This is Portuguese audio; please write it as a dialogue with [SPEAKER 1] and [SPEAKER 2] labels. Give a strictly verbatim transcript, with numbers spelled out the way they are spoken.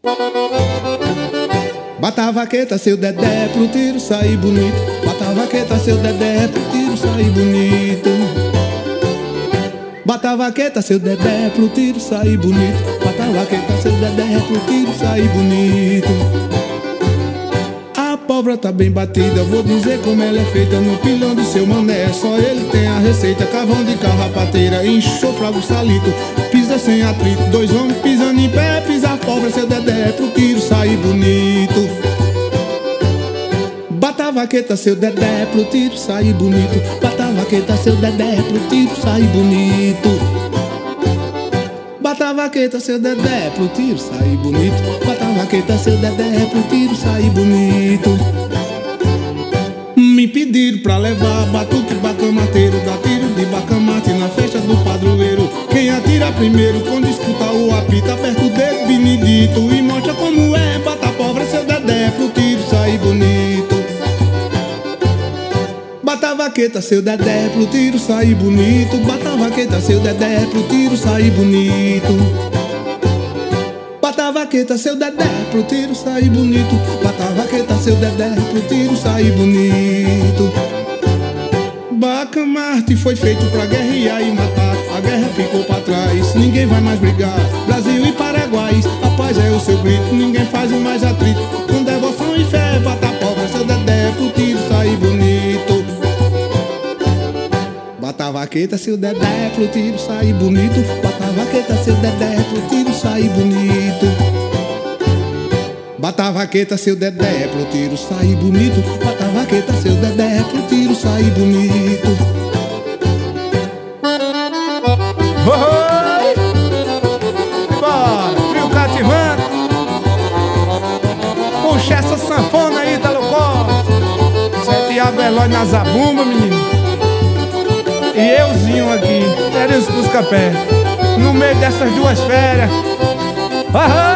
[SPEAKER 1] Bata a vaqueta, seu Dedé, pro tiro sair bonito. Bata a vaqueta, seu Dedé, pro tiro sair bonito. Bata a vaqueta, seu Dedé, pro tiro sair bonito. Bata a vaqueta, seu Dedé, pro tiro sair bonito. A pólvora tá bem batida, vou dizer como ela é feita. No pilão do seu mané, só ele tem a receita. Cavão de carrapateira, enxofra o salito. Pisa sem atrito, dois homens pisando em pé. Pisa a pólvora, seu Dedé, pro tiro sair bonito. Bata a vaqueta, seu Dedé, pro tiro sair bonito. Bata a vaqueta, seu Dedé, pro tiro sair bonito. Bata a vaqueta, seu Dedé, pro tiro sair bonito. Bata a vaqueta, seu Dedé, pro tiro sair bonito. Me pediram pra levar batuque bacamateiro, dá tiro de bacamate na festa do padroeiro. Quem atira primeiro, quando escuta o apito, aperta o dedo benedito e mostra como é. Bata a pólvora, seu Dedé, pro tiro sair bonito. Bata a vaqueta, seu Dedé, pro tiro sair bonito. Bata a vaqueta, seu Dedé, pro tiro sair bonito. Bata a vaqueta, seu Dedé, pro tiro sair bonito. Bata a vaqueta, seu Dedé, pro tiro sair bonito. Bacamarte foi feito pra guerrear e matar. A guerra ficou pra trás, ninguém vai mais brigar. Brasil e Paraguai, a paz é o seu grito. Ninguém faz mais atrito, com devoção e fé. Bata a pólvora, seu Dedé, pro tiro sair bonito. Bata a vaqueta, seu Dedé, pro tiro sair bonito. Bata a vaqueta, seu Dedé, pro tiro sair bonito. Bata a vaqueta, seu Dedé, pro tiro sair bonito. Bata a vaqueta, seu Dedé, pro tiro sair bonito.
[SPEAKER 2] Oi! Bora, trio cativante. Puxa essa sanfona aí, tá louco? Sete abelóis na zabumba, menino. E euzinho aqui, Terence dos Capé, no meio dessas duas férias. Ah!